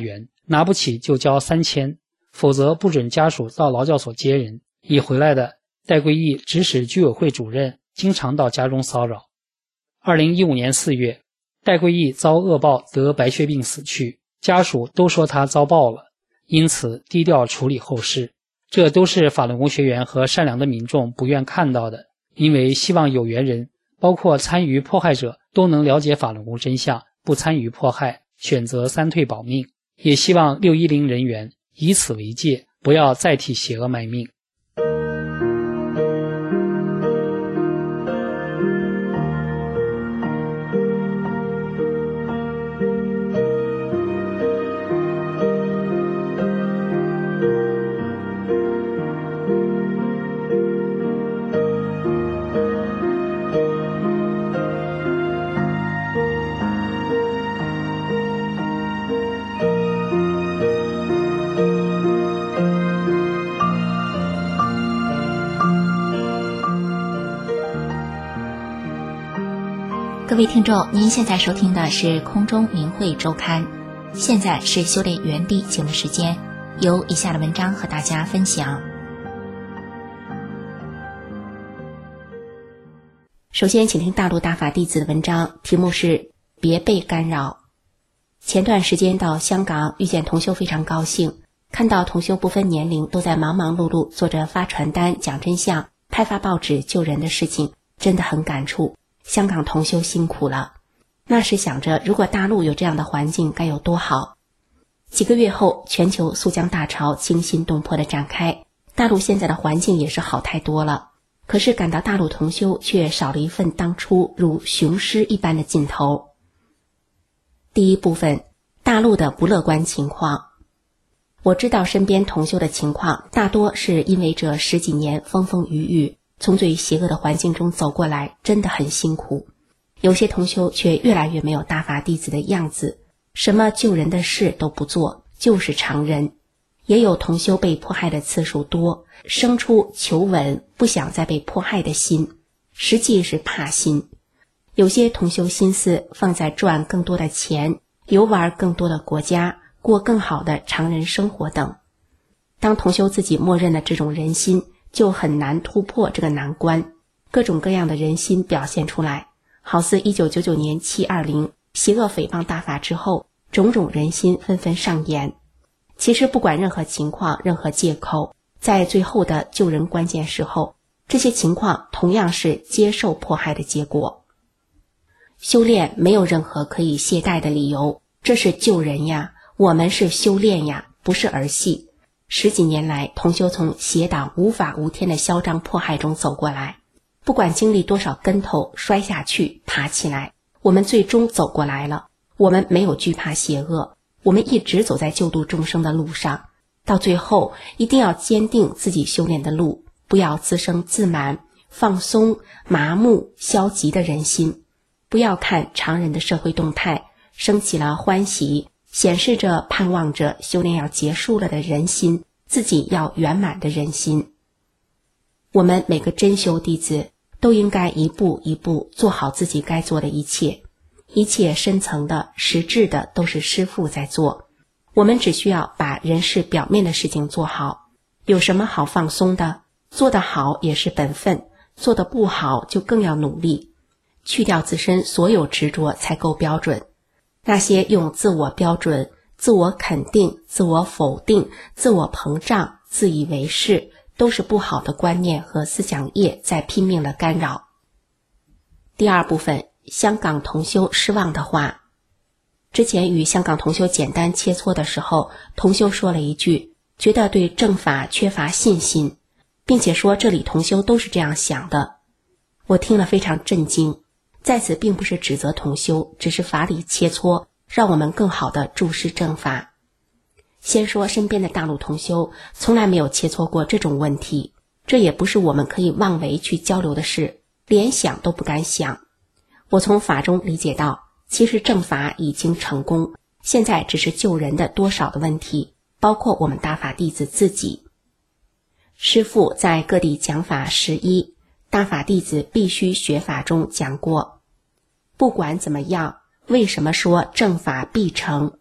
拿不起就交3000，否则不准家属到劳教所接人。已回来的戴桂义指使居委会主任经常到家中骚扰。2015年4月，戴桂义遭恶报得白血病死去，家属都说他遭报了，因此低调处理后事。这都是法轮功学员和善良的民众不愿看到的，因为希望有缘人，包括参与迫害者，都能了解法轮功真相，不参与迫害，选择3退保命。也希望610人员以此为戒，不要再替邪恶卖命。 各位听众，您现在收听的是空中明慧周刊，现在是修炼原地节目时间，由以下的文章和大家分享。首先请听大陆大法弟子的文章，题目是别被干扰。前段时间到香港遇见同修，非常高兴，看到同修不分年龄都在忙忙碌碌做着发传单、讲真相、派发报纸、救人的事情，真的很感触。香港同修辛苦了。那时想着如果大陆有这样的环境该有多好。几个月后，全球溯江大潮惊心动魄地展开，大陆现在的环境也是好太多了。可是赶到大陆同修却少了一份当初如雄狮一般的劲头。第一部分，大陆的不乐观情况。我知道身边同修的情况大多是因为这10几年风风雨雨，从最邪恶的环境中走过来，真的很辛苦。有些同修却越来越没有大法弟子的样子，什么救人的事都不做，就是常人。也有同修被迫害的次数多，生出求稳不想再被迫害的心，实际是怕心。有些同修心思放在赚更多的钱，游玩更多的国家，过更好的常人生活等。当同修自己默认了这种人心，就很难突破这个难关，各种各样的人心表现出来，好似1999年720邪恶诽谤大法之后，种种人心纷纷上演。其实不管任何情况，任何借口，在最后的救人关键时候，这些情况同样是接受迫害的结果。修炼没有任何可以懈怠的理由，这是救人呀，我们是修炼呀，不是儿戏。10几年来，同修从邪党无法无天的嚣张迫害中走过来，不管经历多少跟头，摔下去爬起来，我们最终走过来了。我们没有惧怕邪恶，我们一直走在救度众生的路上，到最后一定要坚定自己修炼的路，不要自生自满，放松麻木消极的人心，不要看常人的社会动态升起了欢喜，显示着盼望着修炼要结束了的人心，自己要圆满的人心。我们每个真修弟子都应该一步一步做好自己该做的一切，一切深层的实质的都是师父在做，我们只需要把人事表面的事情做好。有什么好放松的？做得好也是本分，做得不好就更要努力，去掉自身所有执着才够标准。那些用自我标准、自我肯定、自我否定、自我膨胀、自以为是，都是不好的观念和思想业在拼命的干扰。第二部分，香港同修失望的话。之前与香港同修简单切磋的时候，同修说了一句，觉得对正法缺乏信心，并且说这里同修都是这样想的。我听了非常震惊，在此并不是指责同修，只是法理切磋，让我们更好地注视正法。先说身边的大陆同修从来没有切磋过这种问题，这也不是我们可以妄为去交流的事，连想都不敢想。我从法中理解到，其实正法已经成功，现在只是救人的多少的问题，包括我们大法弟子自己。师父在各地讲法11，大法弟子必须学法中讲过，不管怎么样，为什么说正法必成？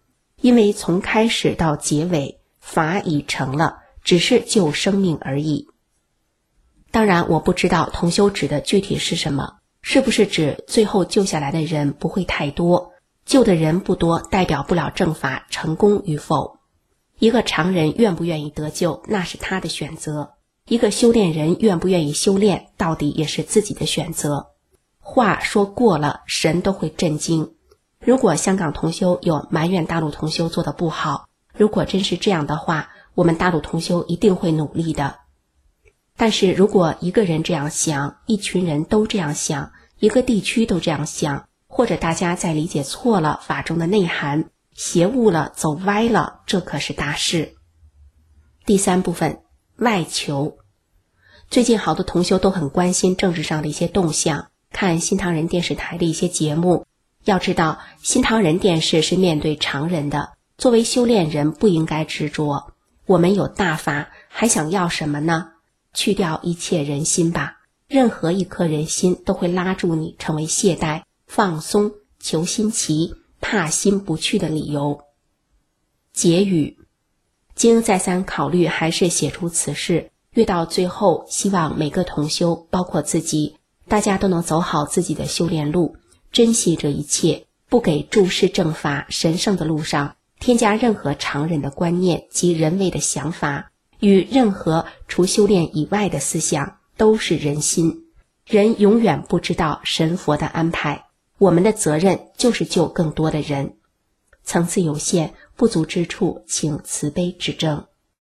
因为从开始到结尾，法已成了，只是救生命而已。当然，我不知道同修指的具体是什么，是不是指最后救下来的人不会太多，救的人不多代表不了正法成功与否。一个常人愿不愿意得救，那是他的选择；一个修炼人愿不愿意修炼，到底也是自己的选择。话说过了，神都会震惊。如果香港同修有埋怨大陆同修做得不好，如果真是这样的话，我们大陆同修一定会努力的。但是如果一个人这样想，一群人都这样想，一个地区都这样想，或者大家在理解错了法中的内涵，邪误了，走歪了，这可是大事。第三部分，外求。最近好多同修都很关心政治上的一些动向，看新唐人电视台的一些节目。要知道，新唐人电视是面对常人的，作为修炼人不应该执着。我们有大法，还想要什么呢？去掉一切人心吧，任何一颗人心都会拉住你成为懈怠、放松、求新奇、怕心不去的理由。结语，经再三考虑，还是写出此事。越到最后，希望每个同修，包括自己，大家都能走好自己的修炼路，珍惜这一切，不给注释正法神圣的路上添加任何常人的观念及人为的想法，与任何除修炼以外的思想，都是人心。人永远不知道神佛的安排，我们的责任就是救更多的人。层次有限，不足之处，请慈悲指正。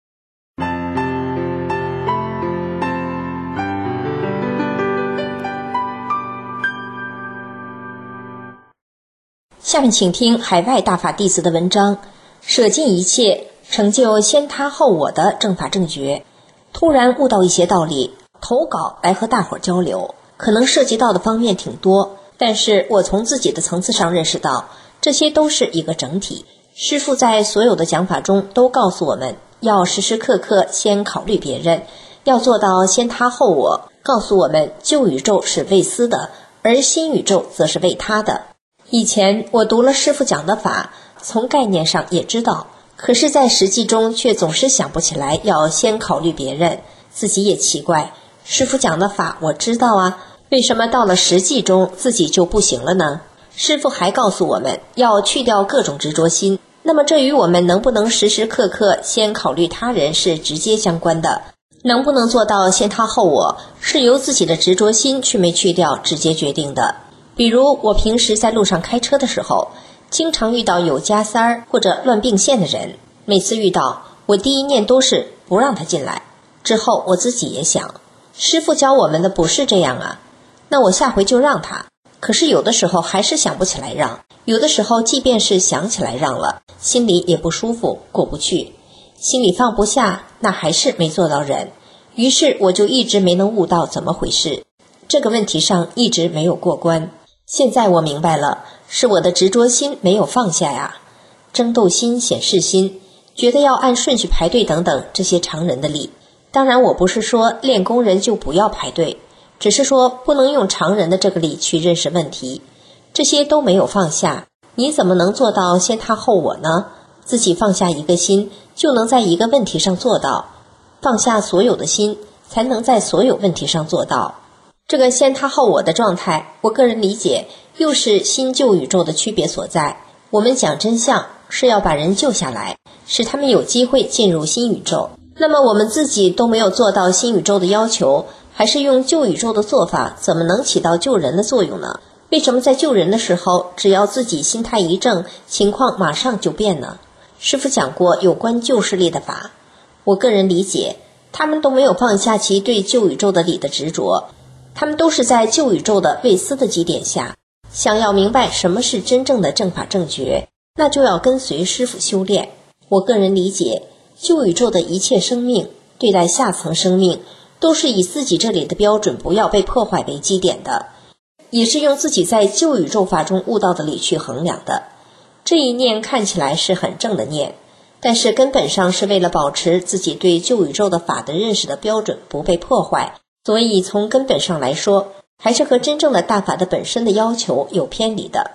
下面请听海外大法弟子的文章，舍尽一切，成就先他后我的正法正觉。突然悟到一些道理，投稿来和大伙儿交流，可能涉及到的方面挺多，但是我从自己的层次上认识到，这些都是一个整体。师父在所有的讲法中都告诉我们，要时时刻刻先考虑别人，要做到先他后我，告诉我们旧宇宙是为私的，而新宇宙则是为他的。以前我读了师父讲的法，从概念上也知道，可是在实际中却总是想不起来要先考虑别人，自己也奇怪，师父讲的法我知道啊，为什么到了实际中自己就不行了呢？师父还告诉我们要去掉各种执着心，那么这与我们能不能时时刻刻先考虑他人是直接相关的。能不能做到先他后我，是由自己的执着心去没去掉直接决定的。比如我平时在路上开车的时候，经常遇到有加塞儿或者乱并线的人，每次遇到，我第一念都是不让他进来。之后我自己也想，师父教我们的不是这样啊，那我下回就让他。可是有的时候还是想不起来让，有的时候即便是想起来让了，心里也不舒服，过不去，心里放不下，那还是没做到忍。于是我就一直没能悟到怎么回事，这个问题上一直没有过关。现在我明白了，是我的执着心没有放下呀，争斗心、显示心，觉得要按顺序排队等等这些常人的理。当然我不是说练功人就不要排队，只是说不能用常人的这个理去认识问题，这些都没有放下，你怎么能做到先他后我呢？自己放下一个心，就能在一个问题上做到，放下所有的心，才能在所有问题上做到。这个先他后我的状态，我个人理解又是新旧宇宙的区别所在。我们讲真相是要把人救下来，使他们有机会进入新宇宙。那么我们自己都没有做到新宇宙的要求，还是用旧宇宙的做法，怎么能起到救人的作用呢？为什么在救人的时候，只要自己心态一正，情况马上就变呢？师父讲过有关救世力的法，我个人理解，他们都没有放下其对旧宇宙的理的执着，他们都是在旧宇宙的为私的基点下，想要明白什么是真正的正法正觉，那就要跟随师父修炼。我个人理解，旧宇宙的一切生命对待下层生命，都是以自己这里的标准不要被破坏为基点的，也是用自己在旧宇宙法中悟到的理去衡量的。这一念看起来是很正的念，但是根本上是为了保持自己对旧宇宙的法的认识的标准不被破坏，所以从根本上来说，还是和真正的大法的本身的要求有偏离的。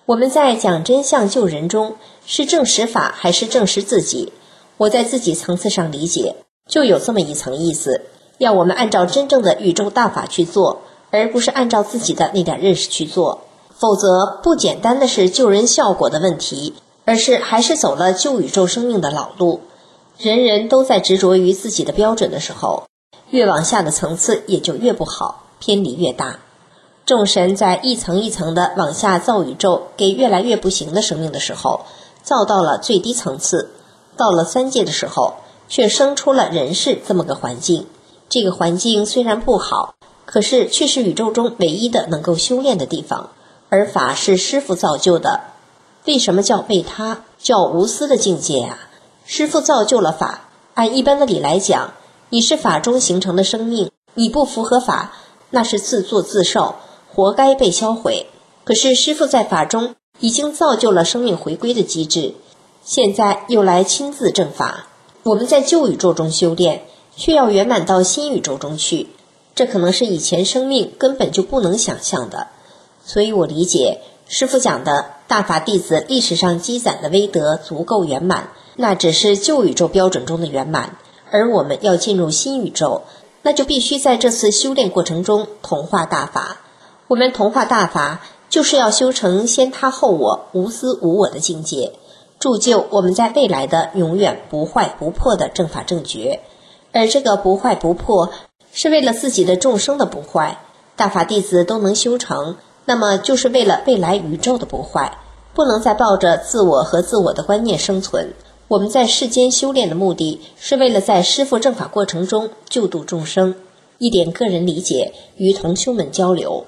我们在讲真相救人中，是证实法还是证实自己？我在自己层次上理解，就有这么一层意思，要我们按照真正的宇宙大法去做，而不是按照自己的那点认识去做。否则不简单的是救人效果的问题，而是还是走了救宇宙生命的老路。人人都在执着于自己的标准的时候，越往下的层次也就越不好，偏离越大。众神在一层一层的往下造宇宙，给越来越不行的生命的时候，造到了最低层次，到了3界的时候，却生出了人世这么个环境。这个环境虽然不好，可是却是宇宙中唯一的能够修炼的地方，而法是师父造就的。为什么叫为他，叫无私的境界啊？师父造就了法，按一般的理来讲，你是法中形成的生命，你不符合法，那是自作自受，活该被销毁。可是师父在法中已经造就了生命回归的机制，现在又来亲自正法。我们在旧宇宙中修炼，却要圆满到新宇宙中去，这可能是以前生命根本就不能想象的。所以我理解师父讲的大法弟子历史上积攒的威德足够圆满，那只是旧宇宙标准中的圆满，而我们要进入新宇宙，那就必须在这次修炼过程中同化大法。我们同化大法，就是要修成先他后我、无私无我的境界，铸就我们在未来的永远不坏不破的正法正觉。而这个不坏不破，是为了自己的众生的不坏，大法弟子都能修成，那么就是为了未来宇宙的不坏，不能再抱着自我和自我的观念生存。我们在世间修炼的目的，是为了在师父正法过程中救度众生。一点个人理解，与同修们交流。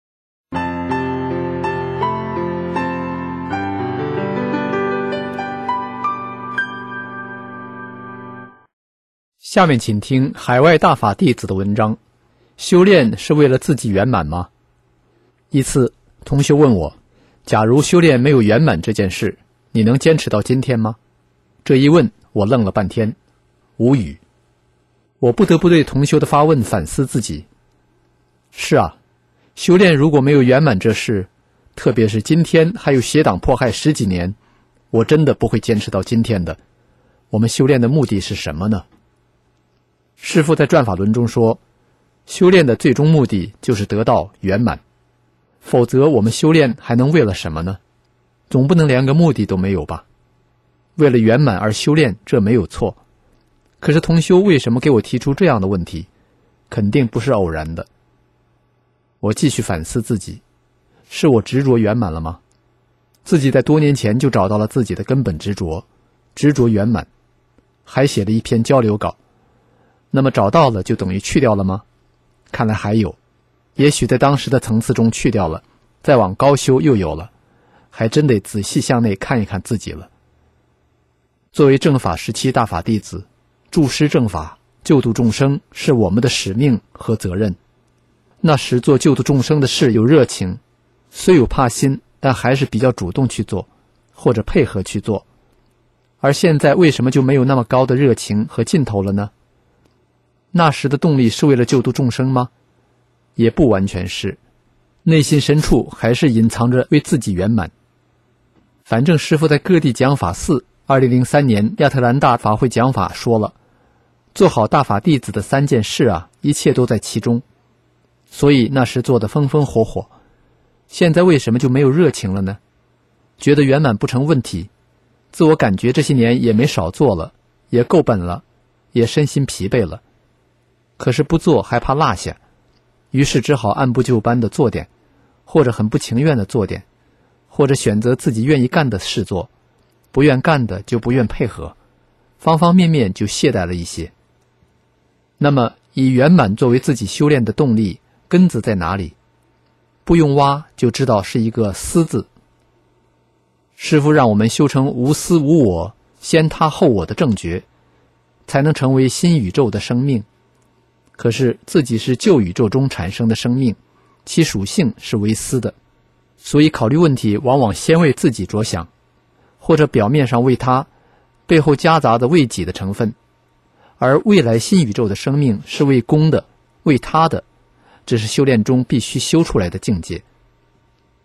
下面请听海外大法弟子的文章：修炼是为了自己圆满吗？一次，同修问我，假如修炼没有圆满这件事，你能坚持到今天吗？这一问，我愣了半天，无语。我不得不对同修的发问反思自己。是啊，修炼如果没有圆满这事，特别是今天还有邪党迫害10几年，我真的不会坚持到今天的。我们修炼的目的是什么呢？师父在转法轮中说，修炼的最终目的就是得到圆满，否则我们修炼还能为了什么呢？总不能连个目的都没有吧？为了圆满而修炼，这没有错。可是同修为什么给我提出这样的问题？肯定不是偶然的。我继续反思自己，是我执着圆满了吗？自己在多年前就找到了自己的根本执着，执着圆满，还写了一篇交流稿。那么找到了就等于去掉了吗？看来还有，也许在当时的层次中去掉了，再往高修又有了，还真得仔细向内看一看自己了。作为正法时期大法弟子，助师正法，救度众生是我们的使命和责任。那时做救度众生的事有热情，虽有怕心，但还是比较主动去做，或者配合去做。而现在为什么就没有那么高的热情和劲头了呢？那时的动力是为了救度众生吗？也不完全是，内心深处还是隐藏着为自己圆满。反正师父在各地讲法寺2003年亚特兰大法会讲法说了，做好大法弟子的3件事啊，一切都在其中。所以那时做得风风火火，现在为什么就没有热情了呢？觉得圆满不成问题，自我感觉这些年也没少做了，也够本了，也身心疲惫了。可是不做还怕落下，于是只好按部就班的做点，或者很不情愿的做点，或者选择自己愿意干的事做，不愿干的就不愿配合，方方面面就懈怠了一些。那么以圆满作为自己修炼的动力，根子在哪里？不用挖就知道是一个思字。师父让我们修成无私无我、先他后我的正觉，才能成为新宇宙的生命。可是自己是旧宇宙中产生的生命，其属性是为私的，所以考虑问题往往先为自己着想，或者表面上为他，背后夹杂的为己的成分。而未来新宇宙的生命是为公的，为他的，这是修炼中必须修出来的境界。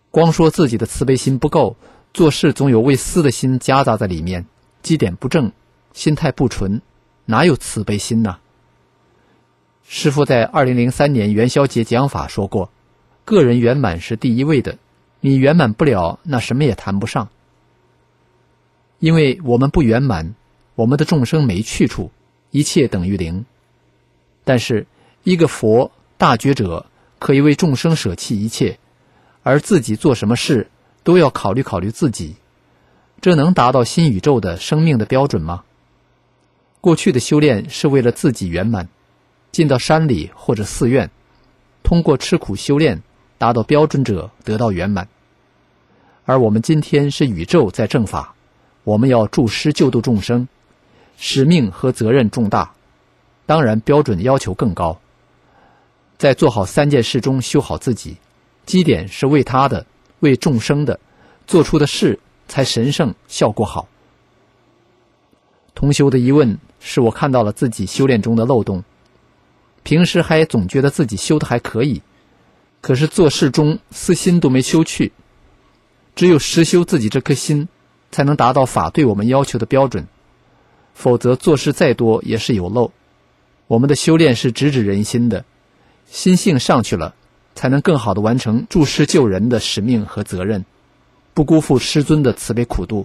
光说自己的慈悲心不够，做事总有为私的心夹杂在里面，基点不正，心态不纯，哪有慈悲心呢？师父在2003年元宵节讲法说过，个人圆满是第一位的，你圆满不了，那什么也谈不上。因为我们不圆满，我们的众生没去处，一切等于零。但是一个佛大觉者可以为众生舍弃一切，而自己做什么事都要考虑考虑自己，这能达到新宇宙的生命的标准吗？过去的修炼是为了自己圆满，进到山里或者寺院，通过吃苦修炼达到标准者得到圆满。而我们今天是宇宙在正法，我们要助师救度众生，使命和责任重大，当然标准要求更高。在做好3件事中修好自己，基点是为他的，为众生的，做出的事才神圣，效果好。同修的疑问是我看到了自己修炼中的漏洞，平时还总觉得自己修得还可以，可是做事中私心都没修去，只有实修自己这颗心，才能达到法对我们要求的标准，否则做事再多也是有漏。我们的修炼是直指人心的，心性上去了，才能更好地完成助师救人的使命和责任，不辜负师尊的慈悲苦度。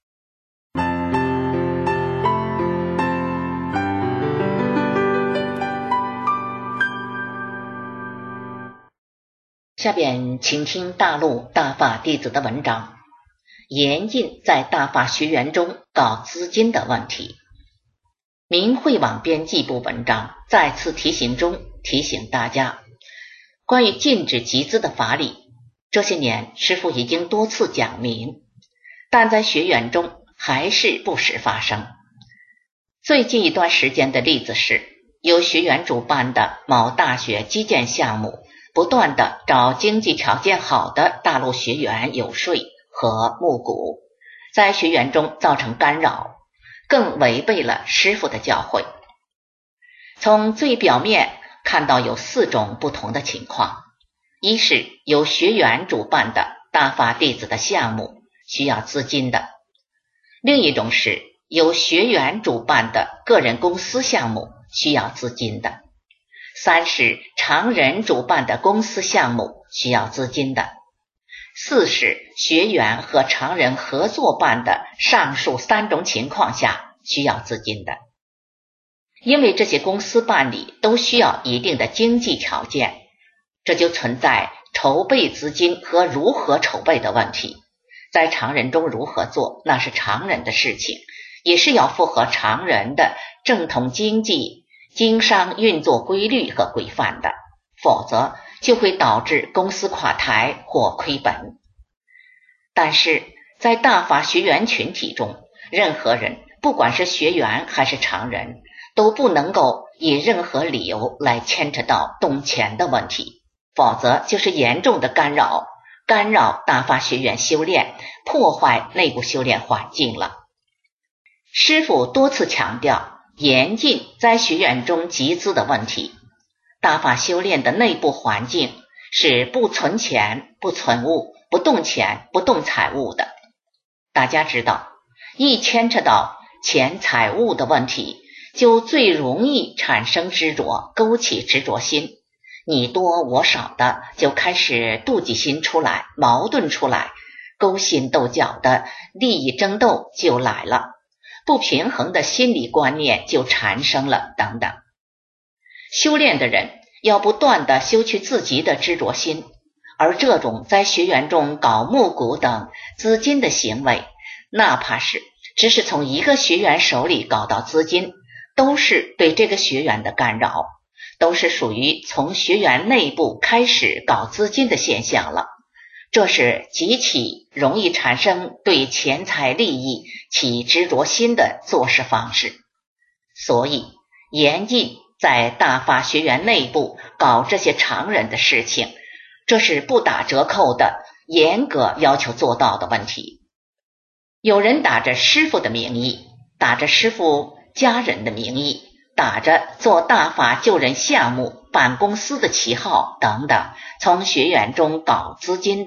下边请听大陆大法弟子的文章，严禁在大法学员中搞资金的问题。明慧网编辑部文章再次提醒中提醒大家，关于禁止集资的法理，这些年师父已经多次讲明，但在学员中还是不时发生。最近一段时间的例子是，由学员主办的某大学基建项目不断地找经济条件好的大陆学员游说和募股，在学员中造成干扰，更违背了师父的教诲。从最表面看到有4种不同的情况：一是由学员主办的大法弟子的项目需要资金的；另一种是由学员主办的个人公司项目需要资金的；三是常人主办的公司项目需要资金的；四是学员和常人合作办的上述3种情况下需要资金的。因为这些公司办理都需要一定的经济条件，这就存在筹备资金和如何筹备的问题。在常人中如何做，那是常人的事情，也是要符合常人的正统经济经商运作规律和规范的，否则就会导致公司垮台或亏本。但是在大法学员群体中，任何人不管是学员还是常人，都不能够以任何理由来牵扯到动钱的问题，否则就是严重的干扰大法学员修炼，破坏内部修炼环境了。师父多次强调严禁在学员中集资的问题。大法修炼的内部环境是不存钱、不存物、不动钱、不动财物的。大家知道，一牵扯到钱财物的问题，就最容易产生执着，勾起执着心，你多我少的就开始妒忌心出来，矛盾出来，勾心斗角的利益争斗就来了，不平衡的心理观念就产生了等等。修炼的人要不断地修去自己的执着心，而这种在学员中搞募股等资金的行为，哪怕是只是从一个学员手里搞到资金，都是对这个学员的干扰，都是属于从学员内部开始搞资金的现象了。这是极其容易产生对钱财利益起执着心的做事方式。所以严禁在大法学员内部搞这些常人的事情，这是不打折扣的严格要求做到的问题。有人打着师父的名义，打着师父家人的名义，打着做大法救人项目办公司的旗号等等，从学员中搞资金的，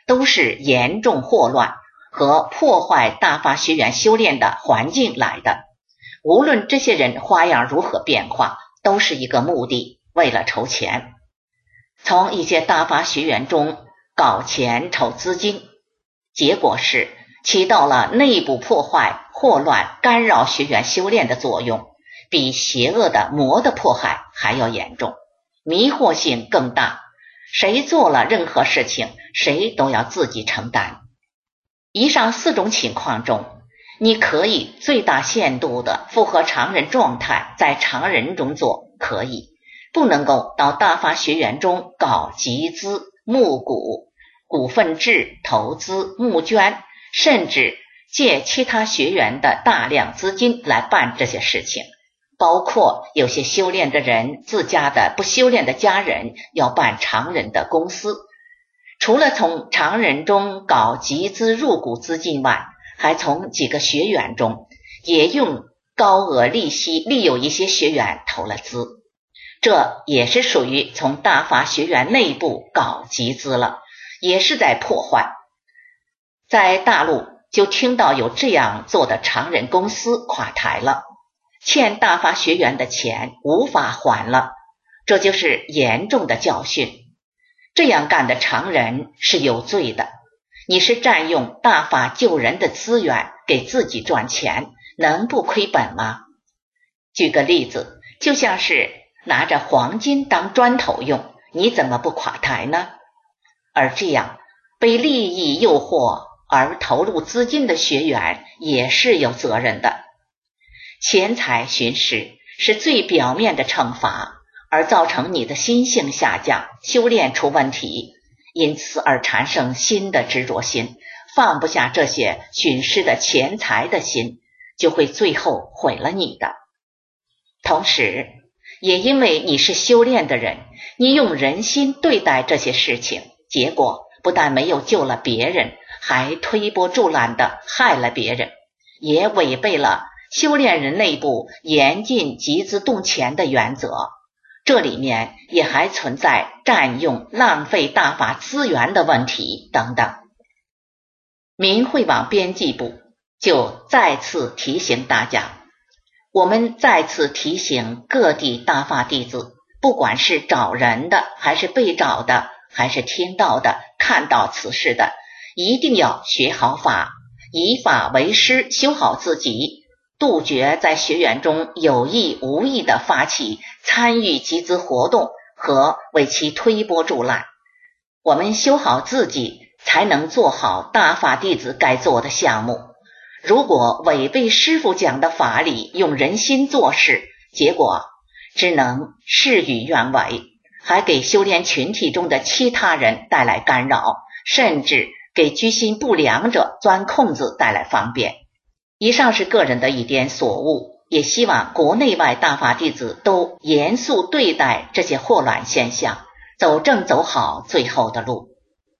都是严重祸乱和破坏大法学员修炼的环境来的。无论这些人花样如何变化，都是一个目的，为了筹钱。从一些大法学员中搞钱筹资金，结果是起到了内部破坏、祸乱、干扰学员修炼的作用，比邪恶的魔的迫害还要严重，迷惑性更大。谁做了任何事情，谁都要自己承担。以上4种情况中，你可以最大限度的符合常人状态，在常人中做，可以，不能够到大法学员中搞集资、募股、股份制、投资、募捐，甚至借其他学员的大量资金来办这些事情。包括有些修炼的人自家的不修炼的家人要办常人的公司，除了从常人中搞集资入股资金外，还从几个学员中也用高额利息利诱一些学员投了资，这也是属于从大法学员内部搞集资了，也是在破坏。在大陆就听到有这样做的常人公司垮台了，欠大法学员的钱无法还了，这就是严重的教训。这样干的常人是有罪的，你是占用大法救人的资源给自己赚钱，能不亏本吗？举个例子，就像是拿着黄金当砖头用，你怎么不垮台呢？而这样被利益诱惑而投入资金的学员也是有责任的。钱财寻失是最表面的惩罚，而造成你的心性下降，修炼出问题，因此而产生新的执着心，放不下这些寻失的钱财的心，就会最后毁了你的。同时也因为你是修炼的人，你用人心对待这些事情，结果不但没有救了别人，还推波助澜地害了别人，也违背了修炼人内部严禁集资动钱的原则。这里面也还存在占用浪费大法资源的问题等等。明慧网编辑部就再次提醒大家，我们再次提醒各地大法弟子，不管是找人的还是被找的，还是听到的看到此事的，一定要学好法，以法为师，修好自己，杜绝在学员中有意无意的发起参与集资活动和为其推波助澜。我们修好自己，才能做好大法弟子该做的项目。如果违背师父讲的法理，用人心做事，结果只能事与愿违，还给修炼群体中的其他人带来干扰，甚至给居心不良者钻空子带来方便。以上是个人的一点所悟，也希望国内外大法弟子都严肃对待这些祸乱现象，走正走好最后的路。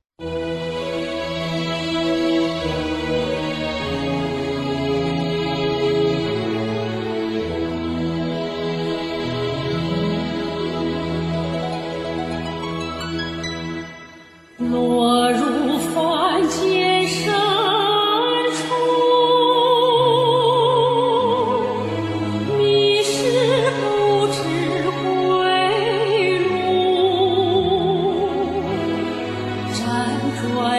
落入凡间深处，迷失不知归路，辗转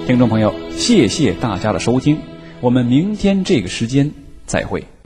听众朋友，谢谢大家的收听，我们明天这个时间再会。